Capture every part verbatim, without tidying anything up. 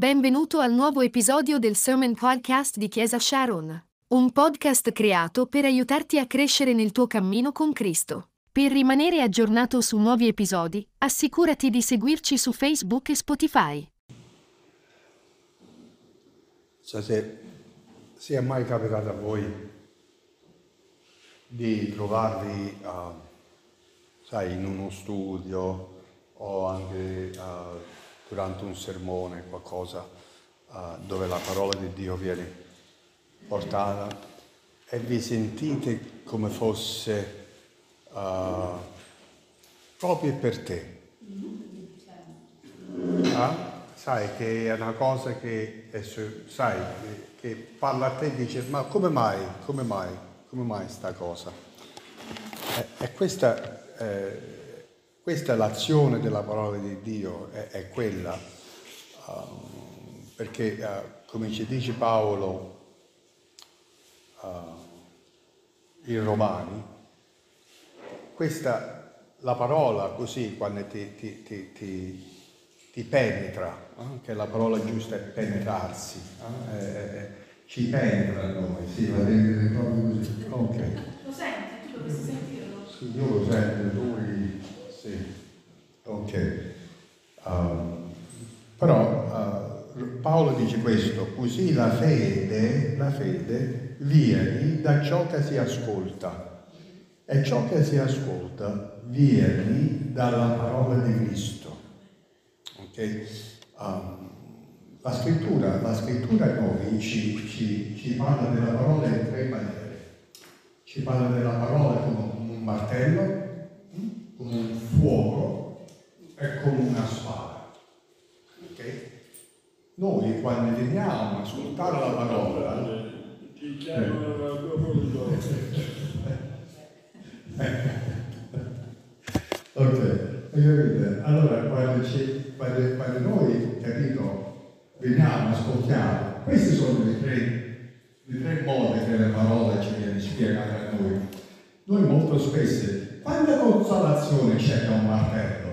Benvenuto al nuovo episodio del Sermon Podcast di Chiesa Sharon, un podcast creato per aiutarti a crescere nel tuo cammino con Cristo. Per rimanere aggiornato su nuovi episodi, assicurati di seguirci su Facebook e Spotify. So se sia mai capitato a voi di trovarvi, uh, sai, in uno studio o anche uh, durante un sermone, qualcosa uh, dove la parola di Dio viene portata e vi sentite come fosse uh, proprio per te. Ah? Sai che è una cosa che, è, sai, che, che parla a te e dice, ma come mai, come mai, come mai sta cosa? E, e questa, eh, questa è l'azione della parola di Dio, è, è quella, uh, perché uh, come ci dice Paolo uh, in Romani, questa, la parola così, quando ti, ti, ti, ti ti penetra, eh? Che la parola giusta è penetrarsi, eh? eh, eh, ci penetra a noi, sì, va bene proprio così. Ok. Lo senti? Tu dovresti sentirlo? Sì, io lo sento, lui, sì, ok. Um, però uh, Paolo dice questo, così la fede, la fede viene da ciò che si ascolta, e ciò che si ascolta viene dalla parola di Cristo. Okay. Um, la scrittura, la scrittura noi ci, ci, ci parla della parola in tre maniere. Ci parla della parola come un martello, come un fuoco e come una spada. Okay. Noi quando veniamo a ascoltare la parola, ti chiamano la tua parola. Ok. Allora, quando, quando, quando noi, capito, veniamo, ascoltiamo, questi sono i tre, i tre modi che la parola ci viene spiegata a noi. Noi molto spesso, quanta consolazione c'è da un martello?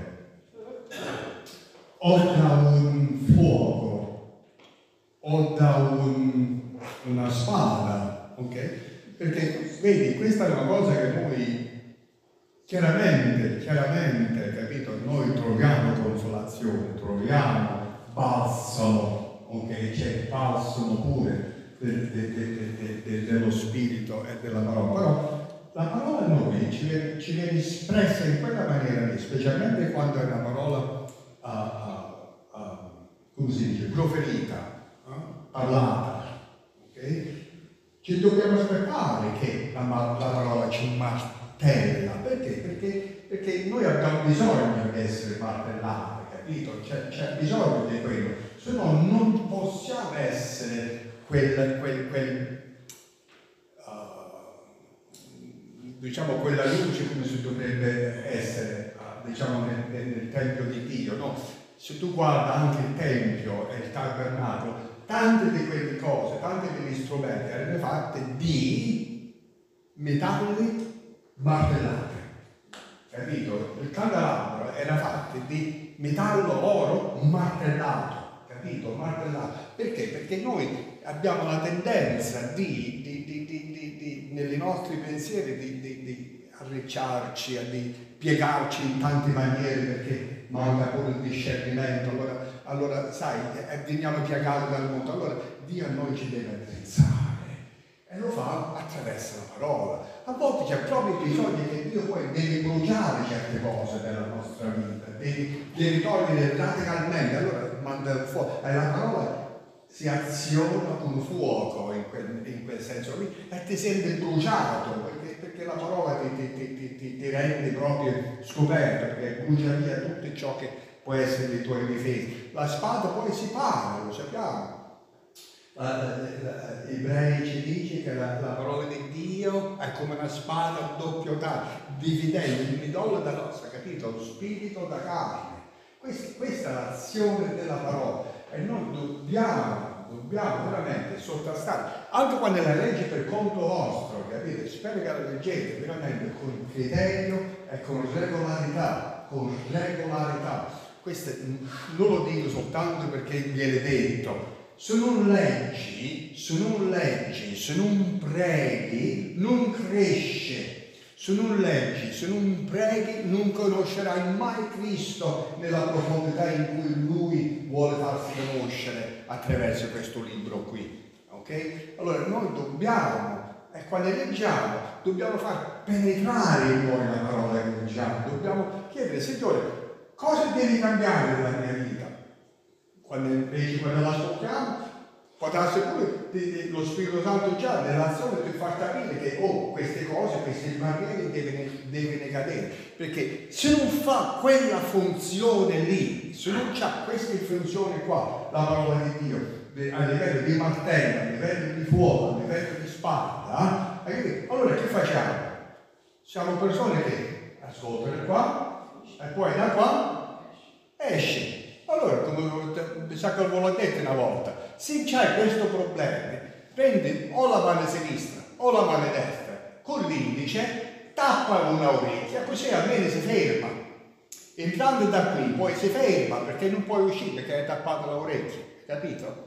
O da un fuoco? O da un, una spada? Ok? Perché, vedi, questa è una cosa che noi Chiaramente, chiaramente, capito, noi troviamo consolazione, troviamo balsamo, ok? C'è balsamo pure de, de, de, de, de, dello spirito e della parola, però la parola a noi ci viene, ci viene espressa in quella maniera lì, specialmente quando è una parola, uh, uh, uh, come si dice, proferita, uh, parlata, ok? Ci dobbiamo aspettare che la, la parola ci martella. Perché? Perché? Perché noi abbiamo bisogno di essere martellati, capito? C'è, c'è bisogno di quello, se no non possiamo essere quel, quel, quel uh, diciamo quella luce come si dovrebbe essere, uh, diciamo nel, nel, nel Tempio di Dio, no? Se tu guarda anche il Tempio e il Tabernacolo, tante di quelle cose, tanti degli strumenti erano fatte di metalli martellate, capito? Il candelabro era fatto di metallo oro martellato, capito? Martellato. Perché? Perché noi abbiamo la tendenza di, di, di, di, di, di nei nostri pensieri di, di, di arricciarci, di piegarci in tante maniere perché manca pure il discernimento. Allora, allora sai, veniamo piegati dal mondo. Allora Dio a noi ci deve attrezzare. E lo fa attraverso la parola. A volte c'è proprio bisogno che Dio poi deve bruciare certe cose della nostra vita, devi, devi togliere radicalmente, allora manda il fuoco. E la parola si aziona con fuoco in quel, in quel senso lì e ti senti bruciato, perché, perché la parola ti, ti, ti, ti, ti rende proprio scoperto, perché brucia via tutto ciò che può essere i tuoi difesi. La spada poi si para, lo sappiamo. Uh, Ebrei ci dice che la, la parola di Dio è come una spada a doppio taglio, dividendo il midollo dall'ossa, capito? Lo spirito da carne. Questa, questa è l'azione della parola e noi dobbiamo, dobbiamo veramente sottostare, anche quando la legge per conto vostro, capite? Spero che la leggete veramente con criterio e con regolarità, con regolarità. questo non lo dico soltanto perché viene detto. Se non leggi, se non leggi, se non preghi, non cresce. Se non leggi, se non preghi, non conoscerai mai Cristo nella profondità in cui Lui vuole farsi conoscere attraverso questo libro qui. Ok? Allora noi dobbiamo, e quando leggiamo, dobbiamo far penetrare in noi la parola che leggiamo. Dobbiamo chiedere, Signore, cosa devi cambiare nella mia vita? Quando invece quando l'ascoltiamo, può darsi pure lo Spirito Santo già nell'azione ti fa capire che oh, queste cose, queste barriere devono, devono cadere, perché se non fa quella funzione lì, se non ha queste funzioni qua, la parola di Dio, a livello di martello, a livello di fuoco, a livello di spada, eh? Allora che facciamo? Siamo persone che ascoltano qua e poi da qua esce. Allora, come mi sa che ve l'ho detto una volta, se c'hai questo problema, prendi o la mano sinistra o la mano destra, con l'indice, tappa una orecchia, così almeno si ferma. Entrando da qui, poi si ferma, perché non puoi uscire perché hai tappato l'orecchia, capito?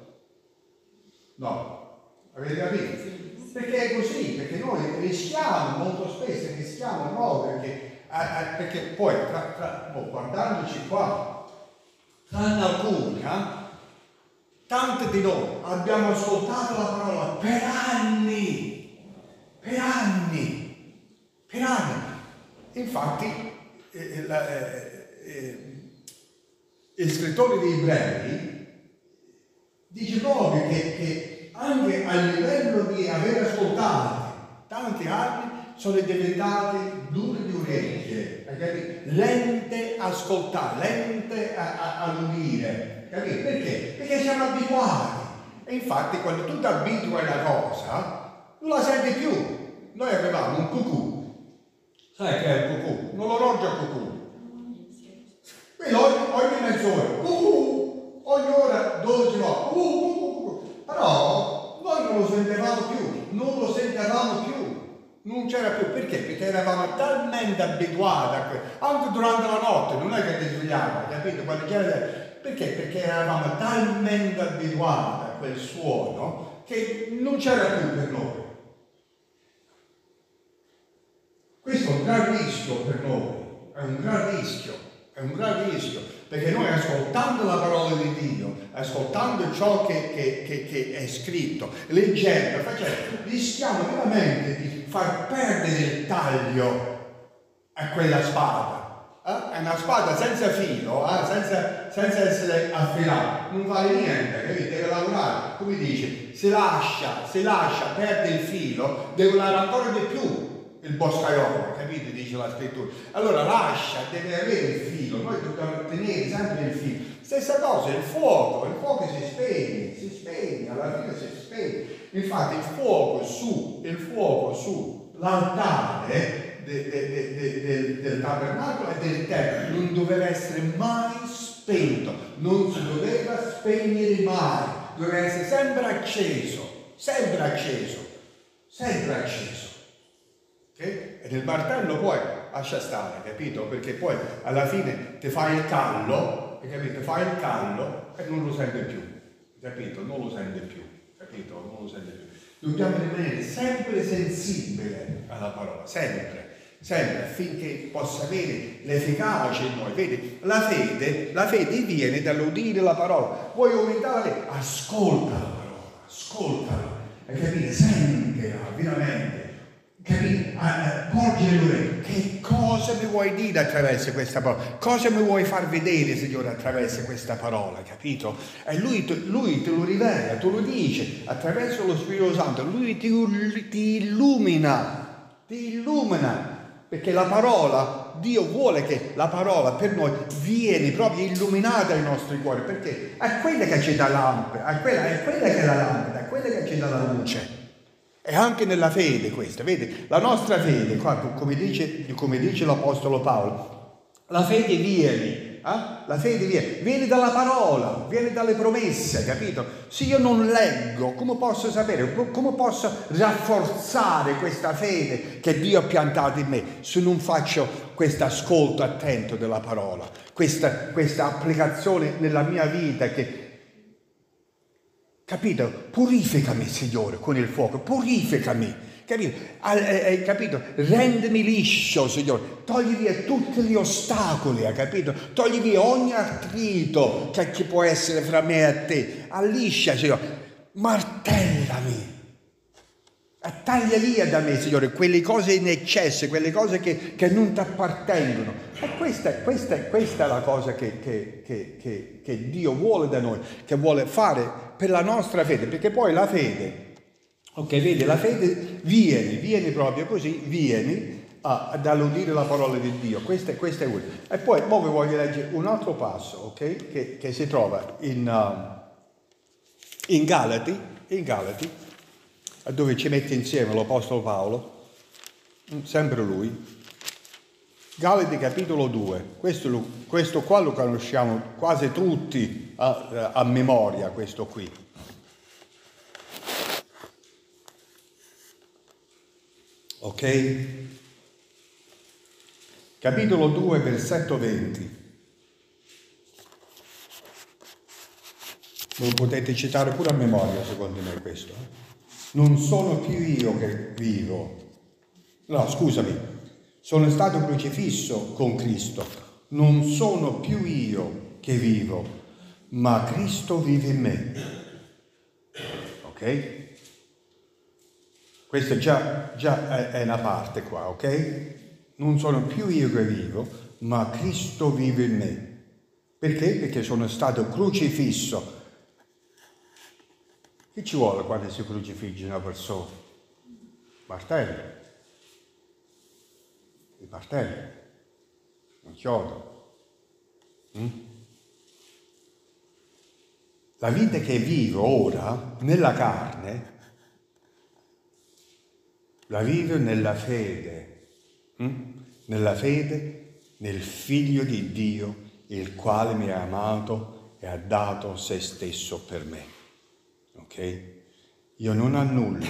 No, avete capito? Perché è così, perché noi rischiamo, molto spesso rischiamo no, perché, eh, perché poi, tra, tra, oh, guardandoci qua, tranne alcuni, eh? Tanti di noi abbiamo ascoltato la parola per anni, per anni, per anni. Infatti, eh, la, eh, eh, il scrittore di Ebrei dice proprio che, che anche a livello di aver ascoltato tanti anni sono diventate dure di orecchie, lente a ascoltare, lente a, a, a udire, capite? Perché? Perché siamo abituati. E infatti quando tu ti abitui a una cosa, non la senti più. Noi avevamo un cucù, sai che è il cucù? Un orologio a cucù. Quindi ogni, ogni mezz'ora, cucù, ogni ora dodici volte, cucù, però noi non lo sentivamo più, non lo sentivamo più. Non c'era più, perché? Perché eravamo talmente abituati a questo, anche durante la notte, non è che ti svegliamo, capito? Quando c'era... Perché? Perché eravamo talmente abituati a quel suono che non c'era più per noi. Questo è un gran rischio per noi, è un gran rischio, è un gran rischio, perché noi ascoltando la parola di Dio, ascoltando ciò che, che, che, che è scritto, leggendo, facendo, rischiamo veramente di far perdere il taglio a quella spada. Eh? È una spada senza filo, eh? senza, senza essere affilata, non vale niente, capite? Deve lavorare, come dice, se lascia, se lascia, perde il filo, deve lavorare ancora di più il boscaiolo, capite? Dice la scrittura. Allora lascia, deve avere il filo, noi dobbiamo tenere sempre il filo. Stessa cosa, il fuoco, il fuoco si spegne, si spegne, alla fine si spegne. Infatti il fuoco su, il fuoco su l'altare de, de, de, de, de, del tabernacolo e del tempio non doveva essere mai spento, non si doveva spegnere mai, doveva essere sempre acceso, sempre acceso, sempre acceso. Okay? E nel martello poi lascia stare, capito? Perché poi alla fine ti fai il callo, capito? Ti fai il callo e non lo sente più, capito? Non lo sente più. Capito? Non lo sente più. Dobbiamo rimanere sempre sensibili alla parola, sempre, sempre, affinché possa avere l'efficacia in noi. Vedi, la fede, la fede viene dall'udire la parola. Vuoi aumentare? Ascolta la parola, ascoltala, e capire, sentila, veramente. Capite? Porgi l'orecchio. Che cosa mi vuoi dire attraverso questa parola? Cosa mi vuoi far vedere, Signore, attraverso questa parola? Capito? E lui, lui te lo rivela, te lo dice attraverso lo Spirito Santo. Lui ti, ti illumina, ti illumina, perché la parola, Dio vuole che la parola per noi viene proprio illuminata ai nostri cuori, perché è quella che ci dà lampada, è quella, è quella che è la lampada, è quella che ci dà la luce. E anche nella fede questa, vedi, la nostra fede, qua, come dice, come dice l'Apostolo Paolo, la fede viene Eh? La fede viene, viene dalla parola, viene dalle promesse, capito? Se io non leggo, come posso sapere, come posso rafforzare questa fede che Dio ha piantato in me se non faccio questo ascolto attento della parola, questa, questa applicazione nella mia vita che, capito? Purificami, Signore, con il fuoco, purificami. Capito? Hai capito? Rendimi liscio, Signore. Togli via tutti gli ostacoli, hai capito? Togli via ogni attrito che, che può essere fra me e te. Alliscia, Signore. Martellami. Taglia via da me, Signore, quelle cose in eccesso, quelle cose che, che non ti appartengono. E questa, questa, questa è la cosa che, che, che, che, che Dio vuole da noi, che vuole fare per la nostra fede, perché poi la fede... Ok, vedi, la fede vieni, vieni proprio così, vieni a, ad alludire la parola di Dio. Questa, questa è una. E poi, ora vi voglio leggere un altro passo, ok? Che, che si trova in, uh, in Galati, in Galati, dove ci mette insieme l'Apostolo Paolo, sempre lui. Galati capitolo due, questo, questo qua lo conosciamo quasi tutti a, a memoria, questo qui. Ok? Capitolo due, versetto venti. Lo potete citare pure a memoria, secondo me, questo. Non sono più io che vivo. No, scusami. Sono stato crocifisso con Cristo. Non sono più io che vivo, ma Cristo vive in me. Ok? Questa già, già è una parte qua, ok? Non sono più io che vivo, ma Cristo vive in me. Perché? Perché sono stato crocifisso. Che ci vuole quando si crocifigge una persona? Martello. Il martello. Un chiodo. Mm? La vita che vivo ora, nella carne, la vivo nella fede, hm? nella fede nel Figlio di Dio, il quale mi ha amato e ha dato se stesso per me. Ok? Io non annullo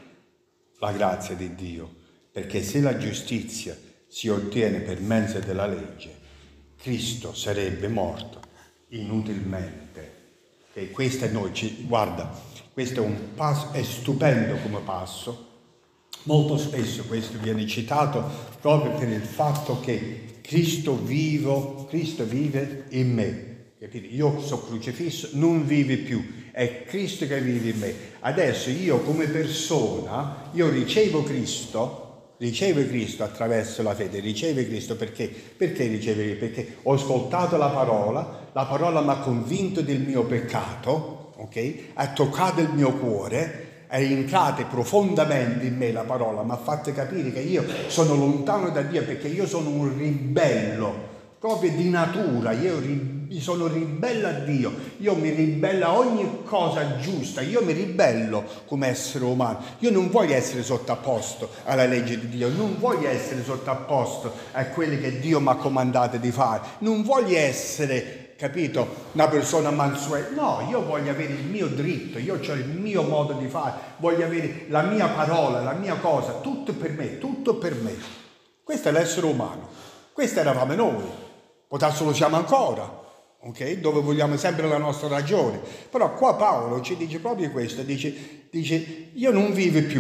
la grazia di Dio, perché se la giustizia si ottiene per mezzo della legge, Cristo sarebbe morto inutilmente. E questo è noi, guarda, questo è un passo, è stupendo come passo. Molto spesso questo viene citato proprio per il fatto che Cristo vivo, Cristo vive in me. Capite? Io sono crocifisso, non vive più, è Cristo che vive in me. Adesso io come persona, io ricevo Cristo, ricevo Cristo attraverso la fede, ricevo Cristo perché? Perché riceve? Perché ho ascoltato la parola, la parola mi ha convinto del mio peccato, ok? Ha toccato il mio cuore, è entrata profondamente in me la parola, mi ha fatto capire che io sono lontano da Dio perché io sono un ribello, proprio di natura, io ri, sono ribello a Dio, io mi ribello a ogni cosa giusta, io mi ribello come essere umano, io non voglio essere sottoposto alla legge di Dio, non voglio essere sottoposto a quelli che Dio mi ha comandato di fare, non voglio essere... capito? Una persona mansueta. No, io voglio avere il mio dritto, io ho il mio modo di fare, voglio avere la mia parola, la mia cosa, tutto per me, tutto per me. Questo è l'essere umano. Questo eravamo noi. Potrà lo siamo ancora, ok? Dove vogliamo sempre la nostra ragione. Però qua Paolo ci dice proprio questo, dice, dice io non vivo più,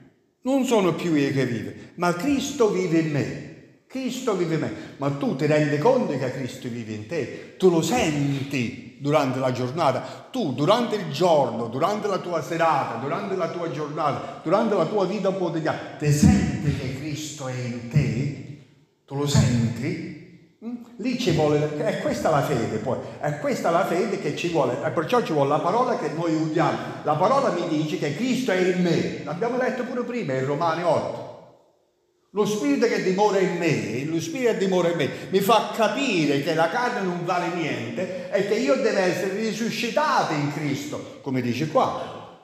non sono più io che vivo, ma Cristo vive in me. Cristo vive in me, ma tu ti rendi conto che Cristo vive in te? Tu lo senti durante la giornata, tu durante il giorno, durante la tua serata, durante la tua giornata, durante la tua vita quotidiana, ti senti che Cristo è in te? Tu lo senti? Mm? Lì ci vuole, è questa la fede poi, è questa la fede che ci vuole, e perciò ci vuole la parola che noi usiamo. La parola mi dice che Cristo è in me, l'abbiamo letto pure prima in Romani otto. Lo Spirito che dimora in me, lo Spirito che dimora in me, mi fa capire che la carne non vale niente e che io devo essere risuscitato in Cristo, come dice qua.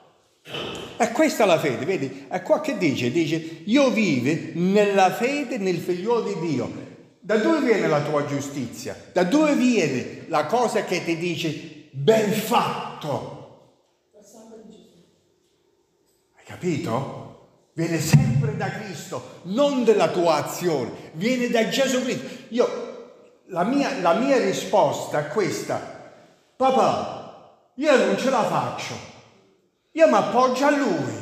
E questa è la fede, vedi? È qua che dice, dice, io vivo nella fede nel figliuolo di Dio. Da dove viene la tua giustizia? Da dove viene la cosa che ti dice ben fatto? Hai capito? Viene sempre da Cristo, non dalla tua azione, viene da Gesù Cristo. Io, la mia, la mia risposta è questa: papà, io non ce la faccio, io mi appoggio a Lui.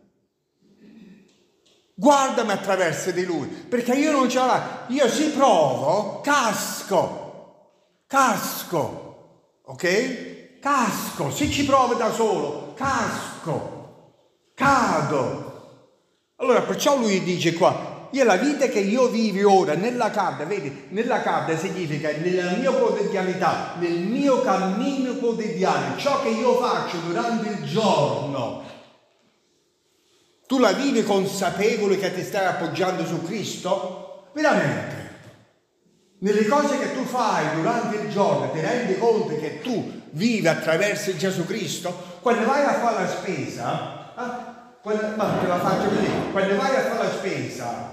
Guardami attraverso di Lui, perché io non ce la faccio. Io si provo, casco, casco, ok? Casco, se ci provo da solo, casco, cado. Allora perciò Lui dice qua, io la vita che io vivo ora nella carne, vedi, nella carne significa nella mia quotidianità, nel mio cammino quotidiano, ciò che io faccio durante il giorno. Tu la vivi consapevole che ti stai appoggiando su Cristo? Veramente? Nelle cose che tu fai durante il giorno ti rendi conto che tu vivi attraverso Gesù Cristo? Quando vai a fare la spesa, eh? Quando, ma te la faccio così, quando vai a fare la spesa,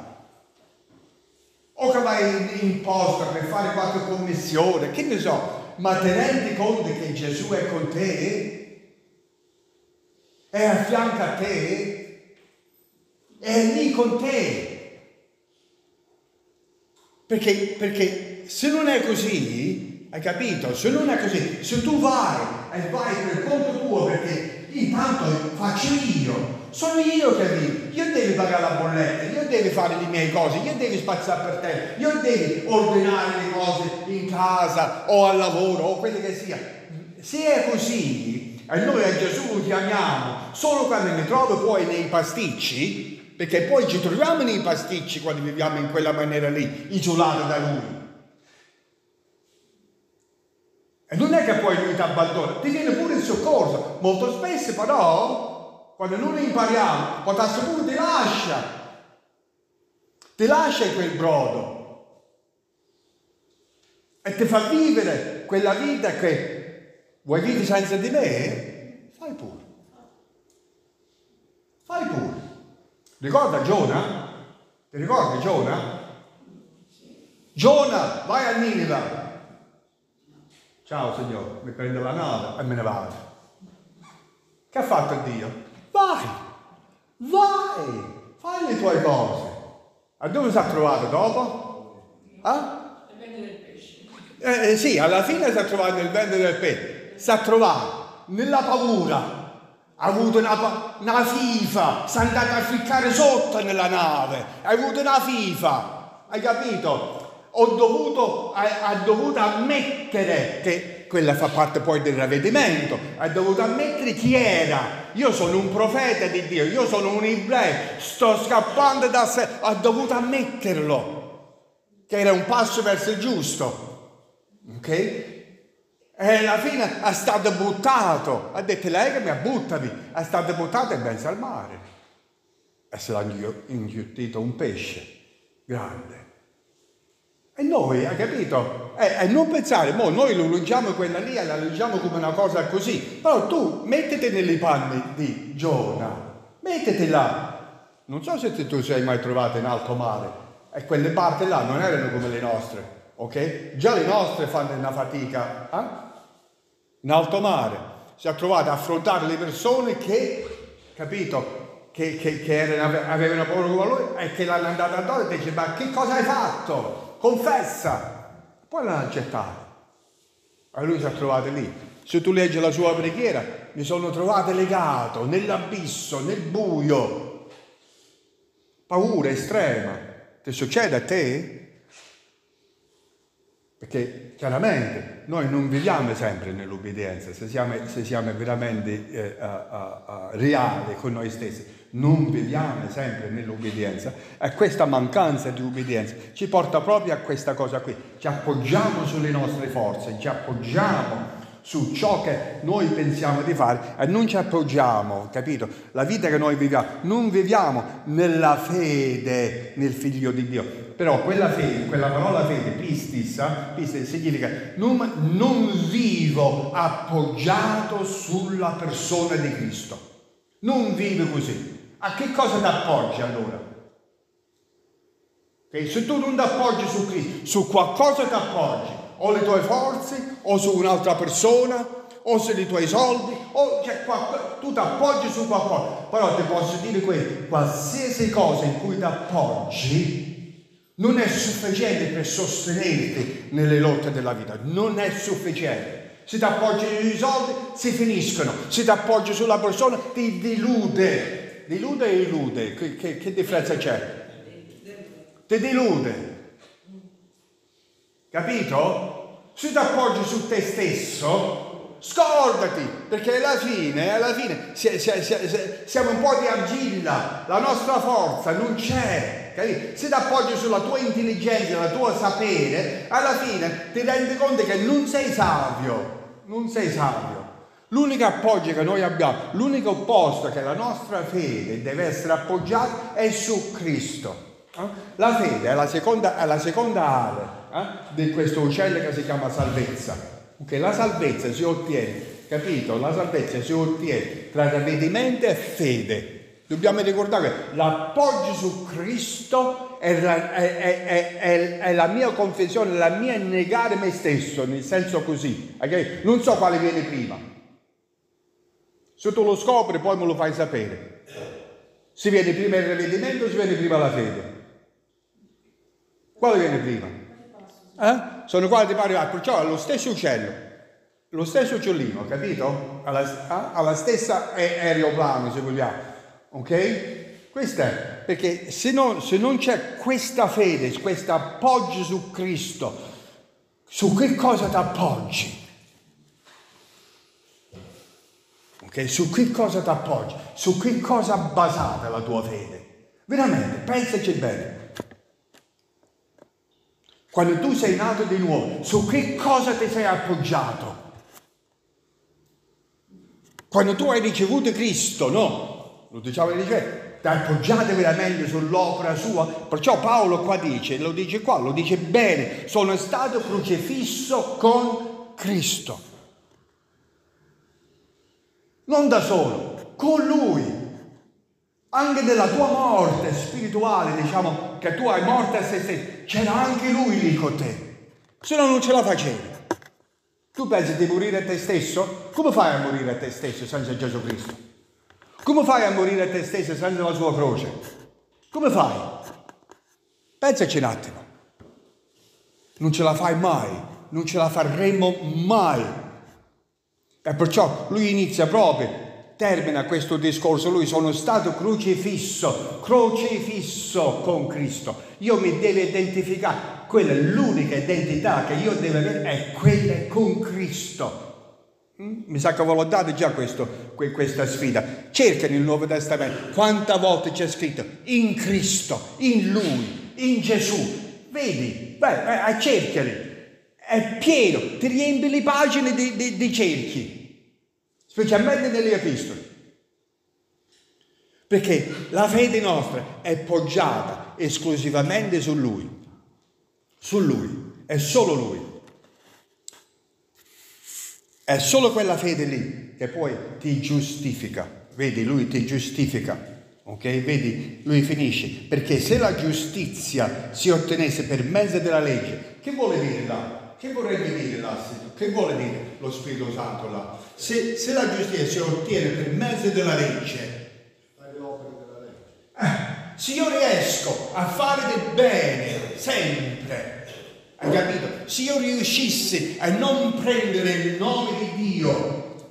o che vai in posta per fare qualche commissione, che ne so, ma ti rendi conto che Gesù è con te? È a fianco a te? È lì con te, perché, perché se non è così, hai capito? Se non è così, se tu vai e vai per conto tuo, perché intanto faccio io, sono io che vivo, io devo pagare la bolletta, io devo fare le mie cose, io devo spazzare per te, io devo ordinare le cose in casa o al lavoro o quello che sia. Se è così, e noi a Gesù lo chiamiamo solo quando mi trovo poi nei pasticci, perché poi ci troviamo nei pasticci quando viviamo in quella maniera lì, isolati da Lui. E non è che poi Lui ti abbandona, ti viene pure il soccorso. Molto spesso però, quando noi impariamo, potrà pure ti lascia, ti lascia quel brodo e ti fa vivere quella vita che vuoi vivere senza di me? Fai pure. Fai pure. Ricorda Giona? Ti ricordi Giona? Giona, vai a Ninive. Ciao Signore, mi prendo la nave e me ne vado. Che ha fatto Dio? Vai, vai, fai le tue cose. A dove si è trovato dopo? Eh? Nel ventre del pesce. Eh, eh, sì, alla fine si è trovato nel ventre del pesce. Si è trovato nella paura. Ha avuto una, una fifa, si è andato a ficcare sotto nella nave, ha avuto una fifa, hai capito? Ho dovuto, ha, ha dovuto ammettere che quella fa parte poi del ravvedimento, ha dovuto ammettere chi era. Io sono un profeta di Dio, io sono un ebreo, sto scappando da sé, ha dovuto ammetterlo, che era un passo verso il giusto, ok? E alla fine è stato buttato, ha detto lei che mi ha buttati, è stato buttato e pensa al mare. E se l'ha inghiottito un pesce grande. E noi, hai capito? E, e non pensare, mo noi lo leggiamo quella lì e la leggiamo come una cosa così. Però tu mettiti nelle panni di Giona, mettiti là. Non so se tu sei mai trovato in alto mare, e quelle parti là non erano come le nostre, ok? Già le nostre fanno una fatica, eh? In alto mare si è trovato a affrontare le persone che, capito, che, che, che erano, avevano paura come lui e che l'hanno andato addosso e dice: ma che cosa hai fatto? Confessa. Poi l'hanno accettato e lui si è trovato lì. Se tu leggi la sua preghiera, mi sono trovato legato nell'abisso, nel buio, paura estrema. Ti succede a te? Perché chiaramente noi non viviamo sempre nell'obbedienza, se siamo, se siamo veramente eh, uh, uh, uh, reali con noi stessi, non viviamo sempre nell'obbedienza, e questa mancanza di obbedienza ci porta proprio a questa cosa qui. Ci appoggiamo sulle nostre forze, ci appoggiamo su ciò che noi pensiamo di fare e non ci appoggiamo, capito? La vita che noi viviamo, non viviamo nella fede nel Figlio di Dio. Però quella fede, quella parola fede, pistis, pistis significa non, non vivo appoggiato sulla persona di Cristo. Non vivo così. A che cosa ti appoggi allora? Ok? Okay? Se tu non ti appoggi su Cristo, su qualcosa ti appoggi, o le tue forze, o su un'altra persona, o se i tuoi soldi, o cioè, tu ti appoggi su qualcosa. Però ti posso dire questo: qualsiasi cosa in cui ti appoggi non è sufficiente per sostenerti nelle lotte della vita, non è sufficiente. Se ti appoggi sui soldi, si finiscono. Se ti appoggi sulla persona, ti delude. Delude e illude, che, che, che differenza c'è? Ti delude. Capito? Se ti appoggi su te stesso, scordati, perché alla fine, alla fine siamo un po' di argilla, la nostra forza non c'è, capito? Se ti appoggi sulla tua intelligenza, la tua sapere, alla fine ti rendi conto che non sei savio, non sei savio. L'unico appoggio che noi abbiamo, l'unico posto che la nostra fede deve essere appoggiata è su Cristo. La fede è la seconda, è la seconda ala eh, di questo uccello che si chiama salvezza. Okay, la salvezza si ottiene, capito? La salvezza si ottiene tra ravvedimento e fede. Dobbiamo ricordare che l'appoggio su Cristo è la, è, è, è, è la mia confessione, la mia negare me stesso, nel senso così. Okay? Non so quale viene prima. Se tu lo scopri, poi me lo fai sapere. Si viene prima il ravvedimento o si viene prima la fede? Quale viene prima? Eh? Sono quasi pari, perciò è lo stesso uccello, lo stesso uccellino, capito? Alla, alla stessa aeroplano, se vogliamo, ok? Questo è, perché se, no, se non c'è questa fede, questo appoggio su Cristo, su che cosa ti appoggi? Ok? Su che cosa ti appoggi? Su che cosa è basata la tua fede? Veramente, pensaci bene. Quando tu sei nato di nuovo, su che cosa ti sei appoggiato? Quando tu hai ricevuto Cristo, no? Lo diciamo di dire, ti appoggiate veramente sull'opera sua? Perciò Paolo qua dice, lo dice qua, lo dice bene, sono stato crocifisso con Cristo. Non da solo, con Lui. Anche nella tua morte spirituale, diciamo che tu hai morte a se stesso, c'era anche Lui lì con te, se no non ce la facevi. Tu pensi di morire a te stesso? Come fai a morire a te stesso senza Gesù Cristo? Come fai a morire a te stesso senza la sua croce? Come fai? Pensaci un attimo. Non ce la fai mai, non ce la faremo mai. E perciò lui inizia proprio, termina questo discorso, lui: sono stato crocifisso, crocifisso con Cristo. Io mi devo identificare, quella è l'unica identità che io devo avere, è quella con Cristo. Mm? Mi sa che ve l'ho dato già questo, questa sfida. Cerca nel Nuovo Testamento quante volte c'è scritto in Cristo, in Lui, in Gesù. Vedi, vai, vai, cercali. È pieno, ti riempi le pagine di, di, di cerchi, specialmente nelle epistole, perché la fede nostra è poggiata esclusivamente su Lui, su Lui, è solo Lui, è solo quella fede lì che poi ti giustifica. Vedi, Lui ti giustifica, ok? Vedi, Lui finisce, perché se la giustizia si ottenesse per mezzo della legge, che vuole dire là? Che vorrebbe dire là? Che vuole dire lo Spirito Santo là? Se, se la giustizia si ottiene per mezzo della legge, eh, se io riesco a fare del bene sempre, hai capito? Se io riuscissi a non prendere il nome di Dio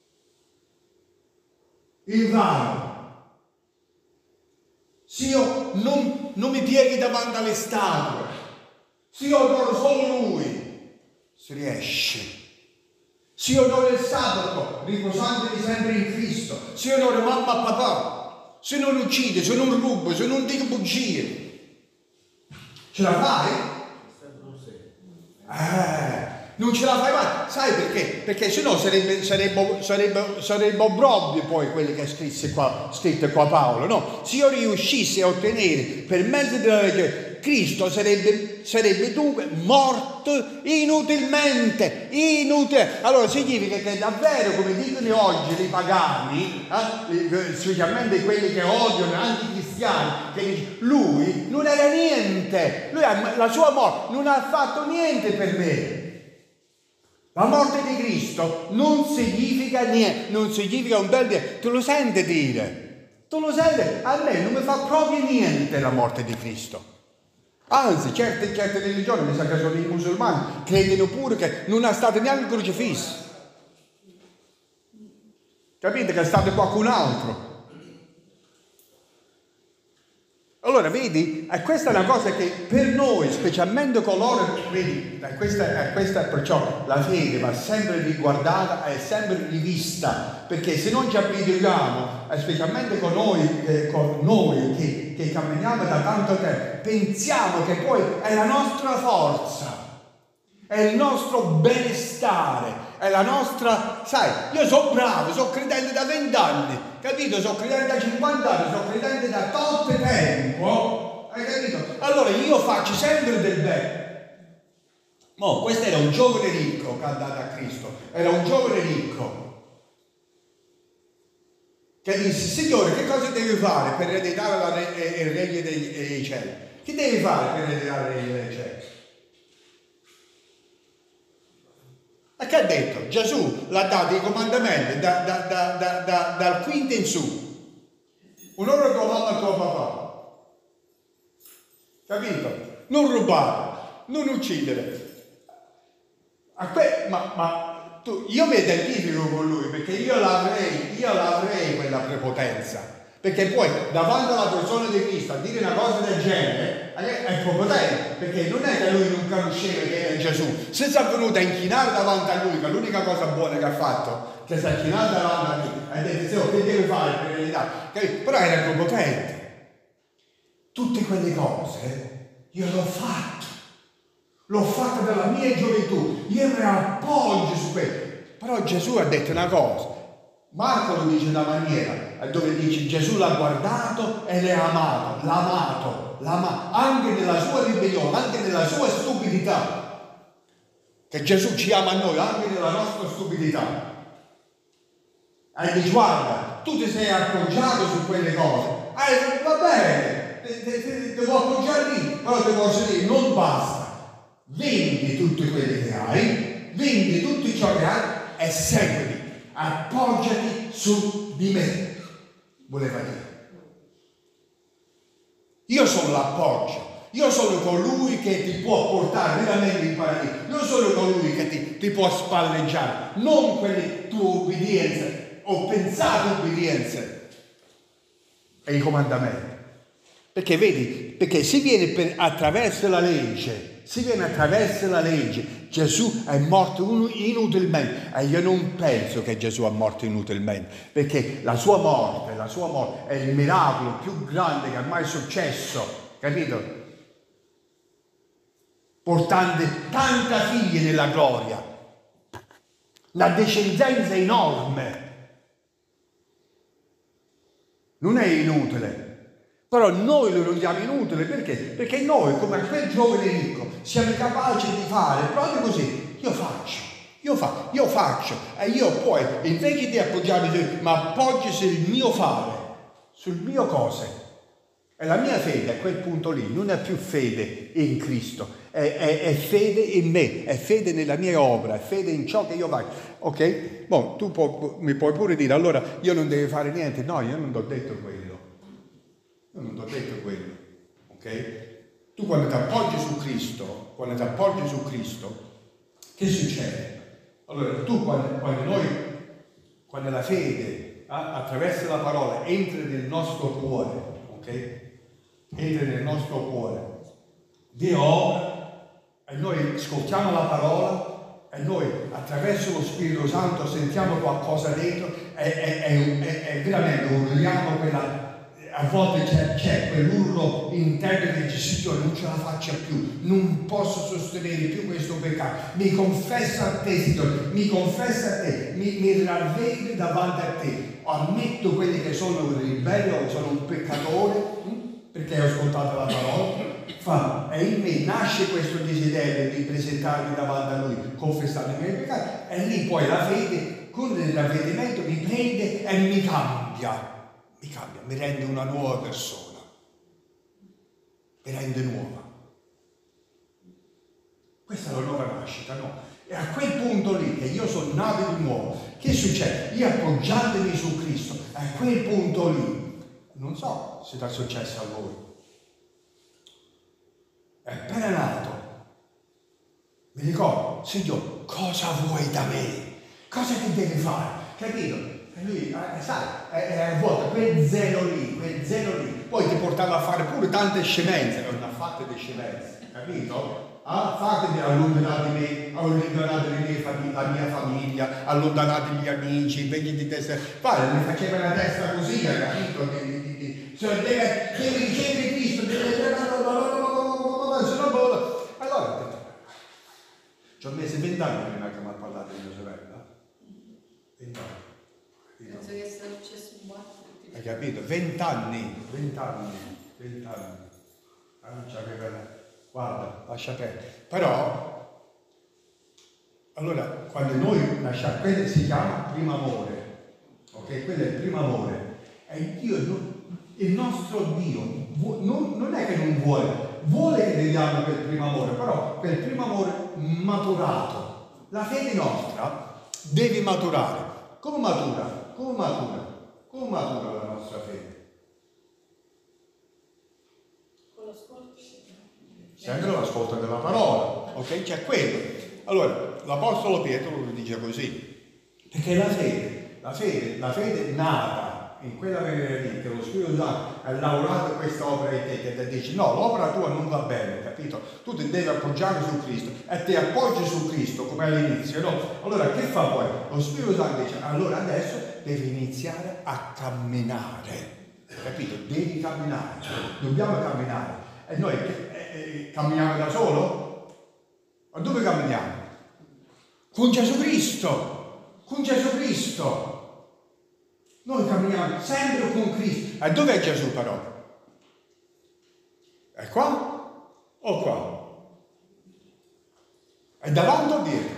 in vano, se io non, non mi pieghi davanti alle statue, se io adoro solo Lui, si riesce. Se io adoro il sabato, riposandomi sempre in Cristo, se io adoro mamma e papà, se non uccido, se non rubo, se non dico bugie, ce la fai? Eh, non ce la fai mai. Sai perché? Perché sennò sarebbe, sarebbe, sarebbe, sarebbe obbrobrio poi quelli che scrisse qua, scritte qua Paolo, no? Se io riuscissi a ottenere per mezzo della legge Cristo sarebbe, sarebbe dunque morto inutilmente, inutile. Allora significa che davvero, come dicono oggi i pagani, eh, specialmente quelli che odiano anche i cristiani, che dicono, lui non era niente, lui, la sua morte non ha fatto niente per me. La morte di Cristo non significa niente, non significa un bel dire, tu lo senti dire? Tu lo senti? A me non mi fa proprio niente la morte di Cristo. Anzi, certe, certe religioni, mi sa che sono i musulmani, credono pure che non è stato neanche crocifisso. Capite che è stato qualcun altro. Allora, vedi, e questa è una cosa che per noi, specialmente coloro, vedi, questa, questa perciò la fede va sempre riguardata e sempre rivista, perché se non ci abituiamo, specialmente con noi, eh, con noi che, che camminiamo da tanto tempo, pensiamo che poi è la nostra forza, è il nostro benestare, è la nostra, sai, io sono bravo, sono credente da vent'anni, capito? Sono credente da cinquanta anni, sono credente da tanto tempo, hai capito? Allora io faccio sempre del bene. Mo, questo era un giovane ricco che è andato a Cristo, era un giovane ricco che disse, Signore, che cosa devi fare per ereditare la re- il regno dei, dei cieli? Che devi fare per ereditare il regno dei cieli? E che ha detto? Gesù l'ha dato i comandamenti da, da, da, da, da, dal quinto in su. Onora tua mamma e tuo papà. Capito? Non rubare, non uccidere. A que- ma ma tu, io mi identifico con lui perché io l'avrei, io l'avrei quella prepotenza. Perché poi davanti alla persona di Cristo a dire una cosa del genere è prepotente, perché non è che lui non conosceva che era Gesù, se si è venuto a inchinare davanti a lui, che l'unica cosa buona che ha fatto, che si è inchinato davanti a lui, ha detto, oh, che deve fare per verità? Però era prepotente. Tutte quelle cose io l'ho fatto, l'ho fatto dalla mia gioventù, io mi appoggio su quello. Però Gesù ha detto una cosa. Marco lo dice in una maniera dove dice Gesù l'ha guardato e l'ha amato, l'ha amato, l'ha amato anche nella sua ribellione, anche nella sua stupidità, che Gesù ci ama a noi anche nella nostra stupidità. E dice guarda, tu ti sei appoggiato su quelle cose, eh, va bene, ti, ti, ti, ti può appoggiare lì, però ti posso dire non basta, vendi tutte quelle che hai, vendi tutto ciò che hai e seguimi. Appoggiati su di me, voleva dire. Io sono l'appoggio, io sono colui che ti può portare veramente in paradiso, non sono colui che ti, ti può spalleggiare, non quelle tue obbedienze o pensate obbedienze e i comandamenti. Perché vedi, perché si viene per, attraverso la legge, si viene attraverso la legge. Gesù è morto inutilmente e io non penso che Gesù è morto inutilmente, perché la sua morte, la sua morte è il miracolo più grande che è mai successo, capito? Portando tanta figlia nella gloria, la discendenza enorme. Non è inutile. Però noi lo rendiamo inutile perché? Perché noi, come quel giovane ricco, siamo capaci di fare proprio così. Io faccio, io, fa, io faccio, e io poi, invece di appoggiarmi, ma appoggio sul mio fare, sul mio cose. E la mia fede a quel punto lì non è più fede in Cristo, è, è, è fede in me, è fede nella mia opera, è fede in ciò che io faccio. Ok? Boh, tu può, mi puoi pure dire, allora io non devo fare niente. No, io non ti ho detto quello. Io non ti ho detto quello, ok? Tu quando ti appoggi su Cristo, quando ti appoggi su Cristo, che succede? Allora, tu quando, quando noi, quando la fede, ah, attraverso la parola, entra nel nostro cuore, ok? Entra nel nostro cuore, Dio opera e noi ascoltiamo la parola e noi attraverso lo Spirito Santo sentiamo qualcosa dentro e, e, e, e, e veramente urliamo quella. A volte c'è, c'è quell'urlo interno che dice Signore non ce la faccio più, non posso sostenere più questo peccato, mi confesso a te Signore, mi confesso a te, mi, mi ravvedo davanti a te, ammetto quelli che sono un ribelle o sono un peccatore, perché ho ascoltato la parola, fa, e in me nasce questo desiderio di presentarmi davanti a Lui, confessare i miei peccati, e lì poi la fede, con il ravvedimento, mi prende e mi cambia, mi cambia, mi rende una nuova persona, mi rende nuova. Questa è la nuova nascita, no? E a quel punto lì, che io sono nato di nuovo, che succede? Io appoggiandomi su Cristo, a quel punto lì, non so se è successo a voi, è appena nato, mi ricordo, Signore, cosa vuoi da me? Cosa ti devi fare? Capito? E lui, eh, sai, eh, a volte quel zelo lì, quel zelo lì, poi ti portava a fare pure tante scemenze, non ha fatto di scemenze, capito? Ah, fatemi, allontanate me, allontanate le mie famig- la mia famiglia, allontanate gli amici, invece di testa. Poi mi faceva la testa così, hai capito? Di, di, di, di. Cioè, deve, deve ricevere Cristo, deve. Allora, ho detto, ci ho messo vent'anni prima che mi ha parlato di mia sorella. Vent'anni. Penso che sia successo un po'. Hai capito? Vent'anni, vent'anni, vent'anni. Ah, non c'aveva. Guarda, lascia perdere. Però, allora, quando noi lasciamo, quello si chiama primo amore, ok? Quello è il primo amore. E Dio, il nostro Dio, non, non è che non vuole, vuole che ne diamo quel primo amore, però quel primo amore maturato. La fede nostra deve maturare. Come matura? Come matura? Come matura la nostra fede? Sempre l'ascolto della parola, ok? C'è quello. Allora, l'Apostolo Pietro lo dice così, perché la fede, la fede, la fede nata in quella maniera lì, che lo Spirito Santo ha lavorato questa opera in te, che ti dice no, l'opera tua non va bene, capito? Tu ti devi appoggiare su Cristo e ti appoggi su Cristo come all'inizio, no? Allora che fa poi? Lo Spirito Santo dice, allora adesso devi iniziare a camminare, capito? Devi camminare, dobbiamo camminare. E noi eh, camminiamo da solo? Ma dove camminiamo? Con Gesù Cristo, con Gesù Cristo. Noi camminiamo sempre con Cristo. E dov'è Gesù però? È qua o qua? È davanti o dietro?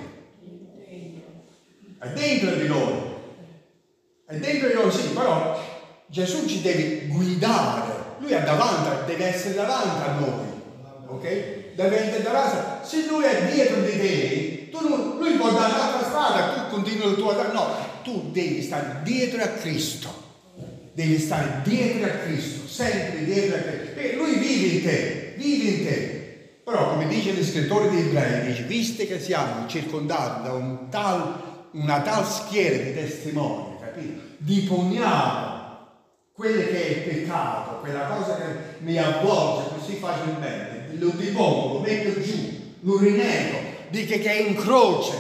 È dentro di noi. È dentro di noi, sì, però Gesù ci deve guidare. Lui è davanti, deve essere davanti a noi, ok? Deve essere davanti. Se lui è dietro di te, tu non, lui può dare un'altra strada, tu continui il tuo. No, tu devi stare dietro a Cristo, devi stare dietro a Cristo, sempre dietro a Cristo. Perché lui vive in te, vive in te. Però, come dice lo scrittore di Ebrei, dice, visto che siamo circondati da un tal, una tal schiera di testimoni, capito? Diponiamo quello che è il peccato, quella cosa che mi avvolge così facilmente, lo depongo, lo metto giù, lo rinego, dico che è in croce.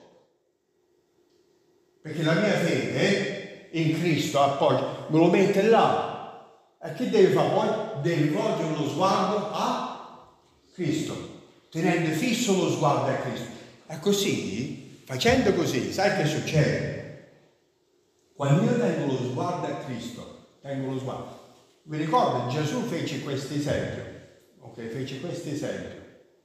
Perché la mia fede in Cristo appoggia, me lo mette là. E che deve fare poi? Devi volgere lo sguardo a Cristo, tenendo fisso lo sguardo a Cristo. E così, facendo così, sai che succede? Quando io tengo lo sguardo a Cristo, tengo lo sguardo. Vi ricordo, Gesù fece questo esempio, ok? Fece questo esempio.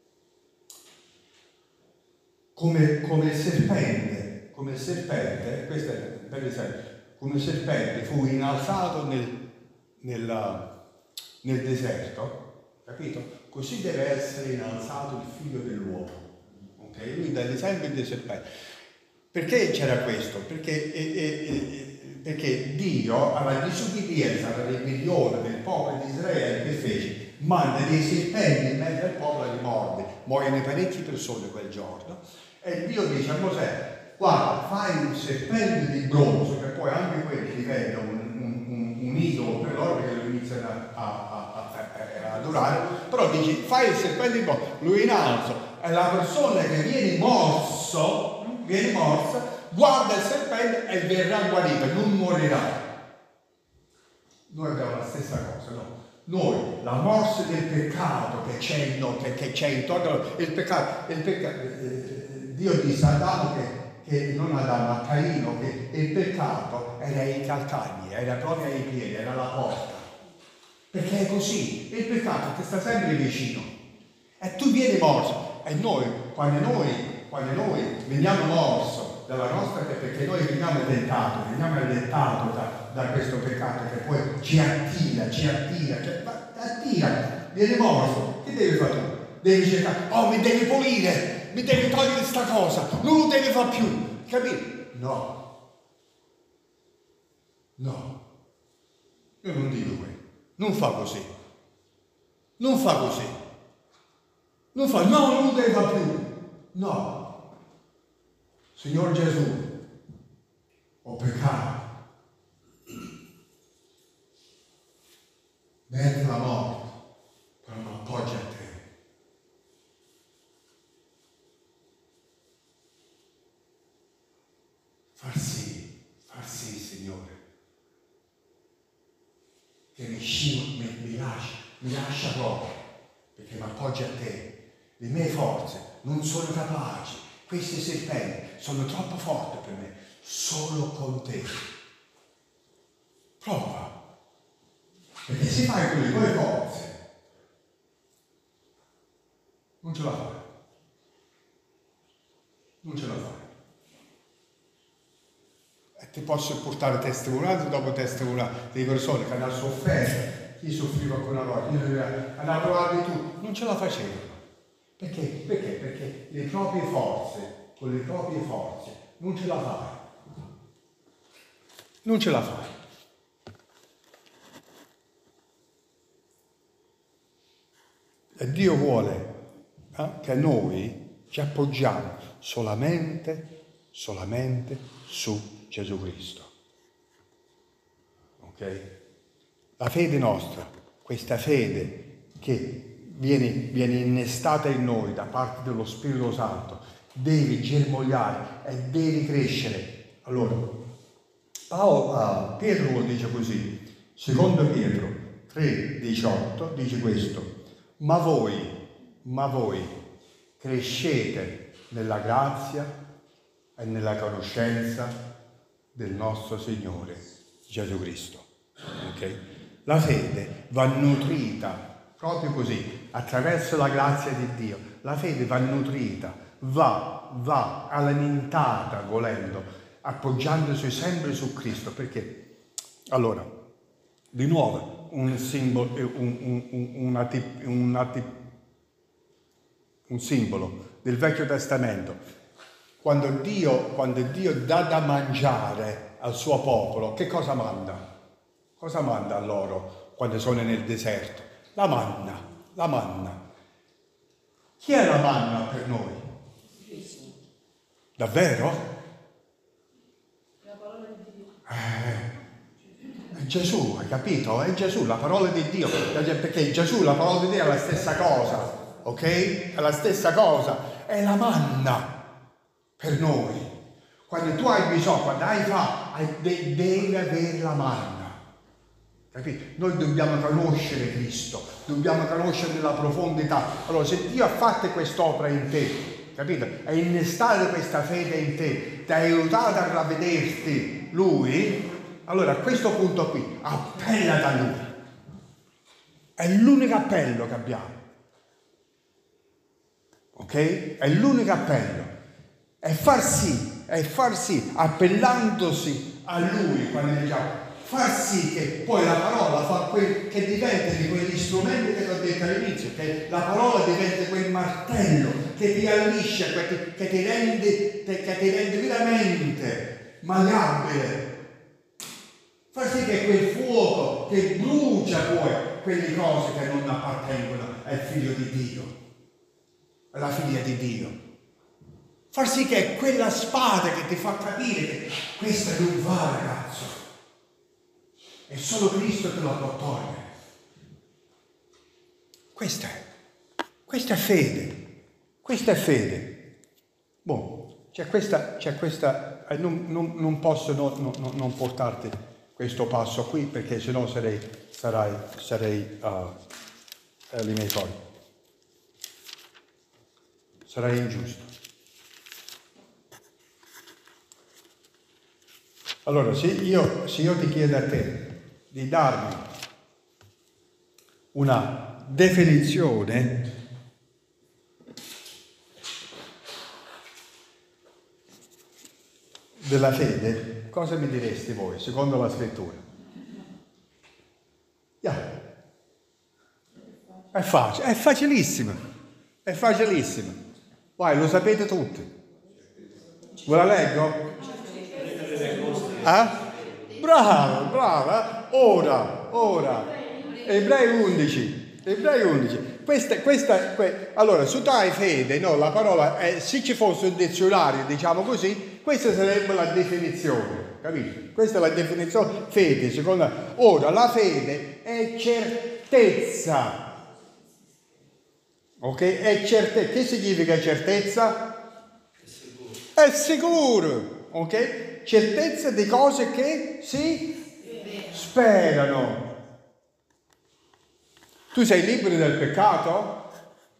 Come, come il serpente, come il serpente, questo è un bel esempio, come il serpente fu innalzato nel, nel, nel deserto, capito? Così deve essere innalzato il figlio dell'uomo, ok? Lui dà l'esempio del serpente. Perché c'era questo? Perché... E, e, e, Perché Dio, alla disubbidienza, alla ribellione del popolo di Israele, che fece? Manda dei serpenti in mezzo al popolo e li morde. Muoiono parecchie persone quel giorno. E Dio dice a Mosè, guarda, fai un serpente di bronzo, che poi anche quelli diventano un, un, un, un idolo per loro, perché lo iniziano a, a, a, a, a adorare. Però dice, fai il serpente di bronzo, lo innalzo, e la persona che viene morso, viene morsa, guarda il serpente e verrà guarito, non morirà. Noi abbiamo la stessa cosa, no? Noi, la morsa del peccato che c'è, in noi, che, che c'è intorno, il peccato, il peccato eh, Dio disse a Adamo che, che non Adamo, a Caino, che il peccato era ai calcagni, era proprio ai piedi, era la porta. Perché è così, il peccato ti sta sempre vicino. E tu vieni morso. E noi, quando noi, quando noi veniamo morso dalla nostra, perché noi veniamo tentato, veniamo allettato da, da questo peccato che poi ci attira, ci attira, cioè, attira, viene morso. Che devi fare tu? Devi cercare, oh mi devi pulire, mi devi togliere questa cosa, non lo devi fare più, capito? No, no, io non dico questo, non fa così, non fa così, non fa, no, non lo devi fare più, no, Signor Gesù, ho peccato, merito la morte, però mi appoggio a te. Far sì, far sì, Signore, che mi scivoli, mi, mi lascia, mi lascia proprio, perché mi appoggio a te. Le mie forze non sono capaci, questi serpenti sono troppo forti per me, solo con te. Prova, perché se fai con le tue forze, non ce la fai, non ce la fai. E ti posso portare testimonianze dopo testimonianze di persone che hanno sofferto, chi soffriva con una volta, hanno provato tu, non ce la facevano. Perché? Perché? Perché le proprie forze, con le proprie forze, non ce la fai. Non ce la fai. E Dio vuole eh, che noi ci appoggiamo solamente, solamente su Gesù Cristo. Ok? La fede nostra, questa fede che viene, viene innestata in noi da parte dello Spirito Santo, deve germogliare e deve crescere. Allora, Paolo, ah, Pietro lo dice così, secondo Pietro tre diciotto dice questo: ma voi, ma voi crescete nella grazia e nella conoscenza del nostro Signore Gesù Cristo. Okay? La fede va nutrita proprio così, attraverso la grazia di Dio. La fede va nutrita, va, va alimentata, volendo, appoggiandosi sempre su Cristo. Perché? Allora, di nuovo, un simbolo, un, un, un, una tip, una tip, un simbolo del Vecchio Testamento. Quando Dio, quando Dio dà da mangiare al suo popolo, che cosa manda? Cosa manda a loro quando sono nel deserto? La manna, la manna. Chi è la manna per noi? Davvero? La parola di Dio. Eh, è Gesù, hai capito? È Gesù, la parola di Dio. Perché Gesù, la parola di Dio è la stessa cosa, ok? È la stessa cosa, è la manna per noi. Quando tu hai bisogno, quando hai fame, devi avere la manna. Capito? Noi dobbiamo conoscere Cristo, dobbiamo conoscere nella profondità. Allora, se Dio ha fatto quest'opera in te, capito? Ha innestato questa fede in te, ti ha aiutato a ravvederti Lui, allora a questo punto qui, appellati a Lui. È l'unico appello che abbiamo. Ok? È l'unico appello. È far sì, è far sì, appellandosi a Lui, quando diciamo, far sì che poi la parola fa quel, che diventi quegli strumenti che ti ho detto all'inizio, che la parola diventa quel martello che ti alliscia, che ti, che ti rende, che ti rende veramente malleabile. Far sì che quel fuoco che brucia poi quelle cose che non appartengono al figlio di Dio, alla figlia di Dio. Far sì che è quella spada che ti fa capire che questa non va, ragazzo. È solo Cristo che lo può togliere. Questa è, questa è fede. Questa è fede. Boh, c'è questa, c'è questa, eh, non, non, non posso non, non, non portarti questo passo qui perché sennò sarei, sarai, sarei uh, ai miei cori. Sarei ingiusto. Allora, se io, se io ti chiedo a te di darmi una definizione della fede, cosa mi direste voi, secondo la scrittura? Yeah. È facile, è facilissimo, è facilissimo. Vai, lo sapete tutti. Ve la leggo? Eh? Bravo, brava. Ora, ora. Ebrei undici. Ebrei undici. Questa, questa, que... Allora, su dai fede, no, la parola, è, se ci fosse un dizionario, diciamo così, questa sarebbe la definizione, capito? Questa è la definizione fede, secondo. Ora, la fede è certezza. Ok? È certezza. Che significa certezza? È sicuro. Ok? Certezza di cose che si sperano. Tu sei libero dal peccato?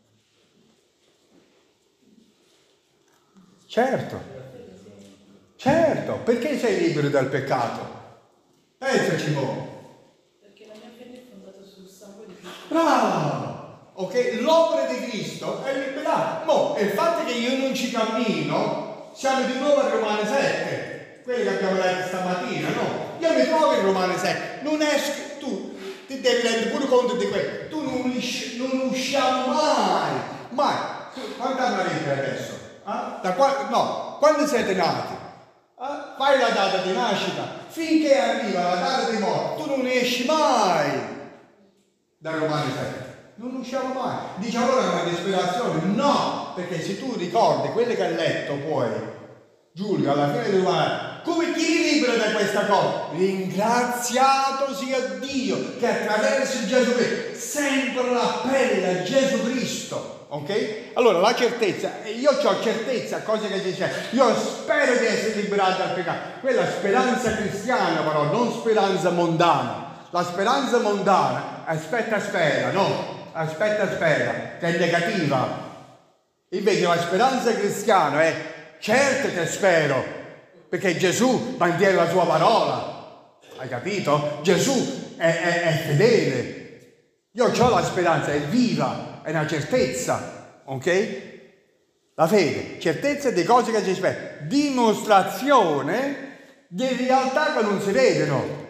Certo. Certo. Perché sei libero dal peccato? Pensaci voi. Perché la mia fede è fondata sul sangue di Cristo. Bravo! Ok? L'opera di Cristo è liberata. Mo, il fatto che io non ci cammino, siamo di nuovo a Romani sette, quelli che abbiamo letto stamattina, no? Io mi trovo in Romani sette, non esco, tu ti devi rendere pure conto di quello, tu non, usci, non usciamo mai, mai. Quanti anni avete adesso? Eh? Da qua, no, quando siete nati? Eh? Fai la data di nascita, finché arriva la data di morte, tu non esci mai da Romani sette. Non usciamo mai. Dice allora è una disperazione. No, perché se tu ricordi quello che hai letto poi, Giulio, alla fine del mare, come ti libera da questa cosa? Ringraziato sia Dio che attraverso Gesù Cristo, sempre l'appello a Gesù Cristo. Ok? Allora la certezza, io ho certezza, cosa che si dice, io spero di essere liberato dal peccato. Quella speranza cristiana però, non speranza mondana. La speranza mondana, aspetta, spera, no? Aspetta, spera, che è negativa. Invece la speranza cristiana è certo che spero, perché Gesù mantiene la sua parola. Hai capito? Gesù è, è, è fedele. Io ho la speranza, è viva, è una certezza, ok? La fede, certezza di cose che si spera, dimostrazione di realtà che non si vedono.